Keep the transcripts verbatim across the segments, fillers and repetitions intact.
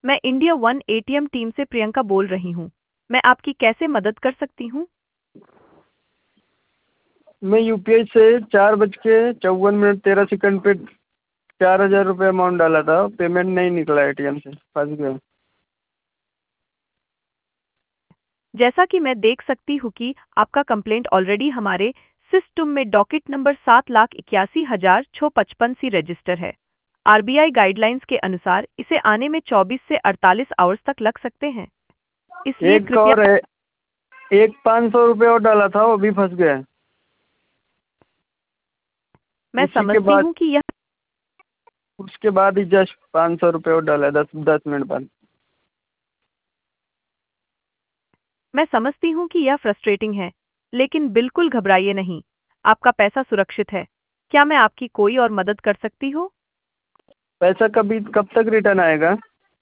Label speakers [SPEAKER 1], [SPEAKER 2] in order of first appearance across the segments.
[SPEAKER 1] मैं India one ATM team से प्रियंका बोल रही हूँ। मैं आपकी कैसे मदद कर सकती हूँ?
[SPEAKER 2] मैं यूपीआई से चार बज के चौवन मिनट तेरह सेकंड पे चार हजार रुपये अमाउंट डाला था, पेमेंट नहीं निकला, एटीएम से फंस गया।
[SPEAKER 1] जैसा कि मैं देख सकती हूँ कि आपका कंप्लेंट ऑलरेडी हमारे सिस्टम में डॉकेट नंबर सात लाख इक्यासी हजार छः पचपन सी रजिस्टर है। आरबीआई गाइडलाइंस के अनुसार इसे आने में चौबीस से अड़तालीस आवर्स तक लग सकते हैं, इसलिए
[SPEAKER 2] एक
[SPEAKER 1] कृपया।
[SPEAKER 2] और है, एक पाँच सौ रुपये और डाला था, वो भी फंस गया।
[SPEAKER 1] मैं
[SPEAKER 2] उसी के
[SPEAKER 1] समझती
[SPEAKER 2] बाद
[SPEAKER 1] हूँ कि यह
[SPEAKER 2] उसके बाद ही जस्ट पाँच सौ रुपये और डाला, दस दस मिनट बाद।
[SPEAKER 1] मैं समझती हूँ कि यह फ्रस्ट्रेटिंग है, लेकिन बिल्कुल घबराइए नहीं। आपका पैसा सुरक्षित है। क्या मैं आपकी कोई और मदद कर सकती हूँ?
[SPEAKER 2] पैसा कभी कब तक रिटर्न आएगा?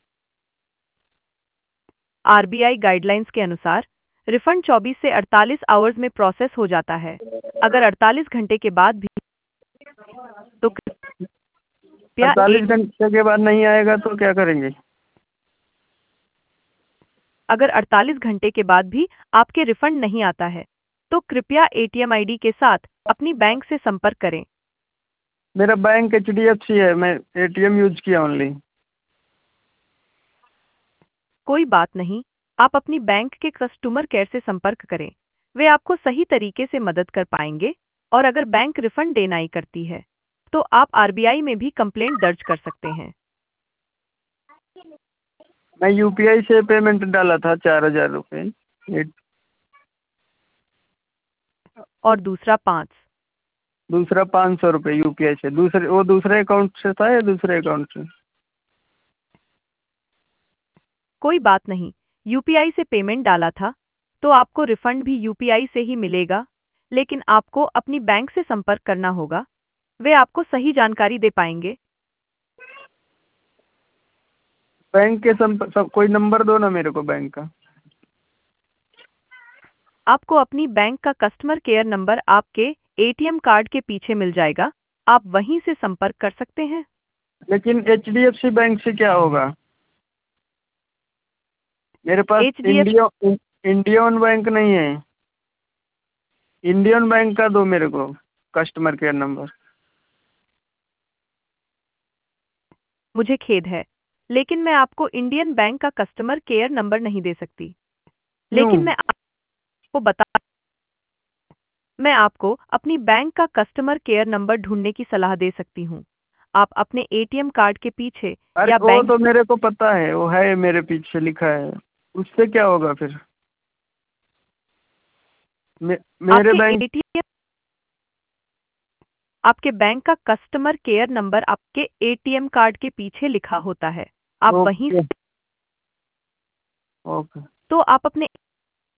[SPEAKER 1] आरबीआई गाइडलाइंस के अनुसार रिफंड चौबीस से अड़तालीस आवर्स में प्रोसेस हो जाता है। अगर अड़तालीस घंटे के बाद भी तो कृपया
[SPEAKER 2] अड़तालीस
[SPEAKER 1] एक
[SPEAKER 2] घंटे के बाद नहीं आएगा तो क्या करेंगे?
[SPEAKER 1] अगर अड़तालीस घंटे के बाद भी आपके रिफंड नहीं आता है, तो कृपया एटीएम आईडी के साथ अपनी बैंक से संपर्क करें।
[SPEAKER 2] मेरा bank H D F C है, मैं एटीएम यूज किया ओनली।
[SPEAKER 1] कोई बात नहीं, आप अपनी बैंक के कस्टमर केयर से संपर्क करें। वे आपको सही तरीके से मदद कर पाएंगे। और अगर बैंक रिफंड देनाई करती है, तो आप आरबीआई में भी कंप्लेंट दर्ज कर सकते हैं।
[SPEAKER 2] मैं यूपीआई से पेमेंट डाला था चार हजार रुपये।
[SPEAKER 1] और दूसरा पाँच
[SPEAKER 2] दूसरा पाँच सौ रुपये यूपीआई से, दूसरे वो दूसरे अकाउंट से था या दूसरे अकाउंट से?
[SPEAKER 1] कोई बात नहीं, यूपीआई से पेमेंट डाला था, तो आपको रिफंड भी यूपीआई से ही मिलेगा। लेकिन आपको अपनी बैंक से संपर्क करना होगा। वे आपको सही जानकारी दे पाएंगे।
[SPEAKER 2] बैंक के संप, सब कोई नंबर दो ना मेरे को बैंक का।
[SPEAKER 1] आपको अपनी बैंक का कस्टमर केयर नंबर आपके एटीएम कार्ड के पीछे मिल जाएगा। आप वहीं से संपर्क कर सकते हैं।
[SPEAKER 2] लेकिन H D F C bank से क्या होगा? मेरे पास
[SPEAKER 1] एचडीएफ
[SPEAKER 2] इंडिया इंडियन बैंक नहीं है। इंडियन बैंक का दो मेरे को कस्टमर केयर नंबर।
[SPEAKER 1] मुझे खेद है, लेकिन मैं आपको इंडियन बैंक का कस्टमर केयर नंबर नहीं दे सकती।
[SPEAKER 2] क्यों?
[SPEAKER 1] लेकिन मैं आपको बता मैं आपको अपनी बैंक का कस्टमर केयर नंबर ढूंढने की सलाह दे सकती हूँ। आप अपने एटीएम कार्ड के पीछे
[SPEAKER 2] अरे
[SPEAKER 1] या
[SPEAKER 2] वो
[SPEAKER 1] बैंक
[SPEAKER 2] तो मेरे को पता है, वो है मेरे पीछे लिखा है। उससे क्या होगा फिर? मे, मेरे
[SPEAKER 1] आपके
[SPEAKER 2] बैंक
[SPEAKER 1] एटीएम आपके बैंक का कस्टमर केयर नंबर आपके एटीएम कार्ड के पीछे लिखा होता है। आप वहीं
[SPEAKER 2] ओके ओके।
[SPEAKER 1] तो आप अपने